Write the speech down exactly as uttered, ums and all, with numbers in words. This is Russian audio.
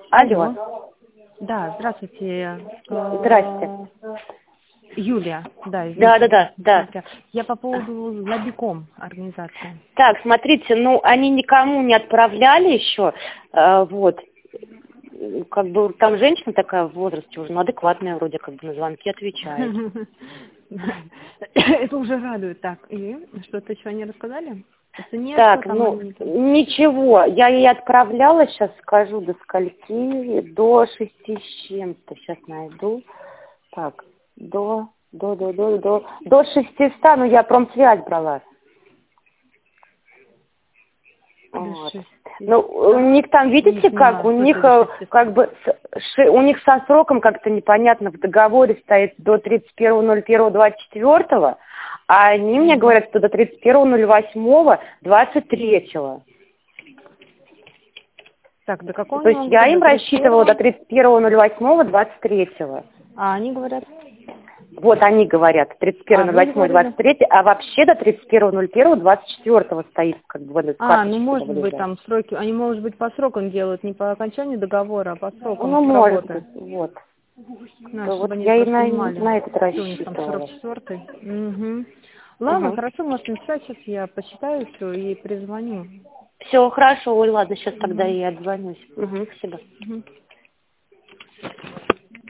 Алло. Алло. Да, здравствуйте. Здрасте. Юлия, да, извините. Да, да, да, да. Смотрите, я по поводу Лабиком организации. Так, смотрите, ну, они никому не отправляли еще, э, вот, как бы там женщина такая в возрасте уже, ну, адекватная вроде, как бы на звонки отвечает. Это уже радует. Так, и что-то еще они рассказали? Нет, Так, что там ну, они... ничего, я ей отправляла, сейчас скажу, до скольки, до шести с чем-то, сейчас найду. Так, до, до, до, до, до, до шестиста, ну, я промсвязь брала. Вот. Ну, у них там, видите, как, у них как бы, у них со сроком как-то непонятно, в договоре стоит до тридцать первого ноль первого двадцать четвёртого, а они мне говорят, что до тридцать первого ноль восьмого двадцать третьего. Так, до какого? То есть я им рассчитывала до тридцать первого ноль восьмого двадцать третьего. А они говорят? Вот они говорят, тридцать первого ноль восьмого двадцать третьего, а вообще до тридцать первого ноль первого двадцать четвёртого стоит, как бы, в этой А, ну, карточке. может быть, там сроки, они, может быть, по срокам делают, не по окончанию договора, а по срокам ну, может работы. быть, вот. Да, Да, чтобы вот они я и на, понимали, на этот что у них там рассчитывала. сорок четвёртый. Угу. Ладно, Угу. хорошо, можете написать, сейчас я посчитаю все и перезвоню. Все, хорошо, ой, ладно, сейчас Угу. тогда и отзвонюсь. Угу, спасибо. Угу.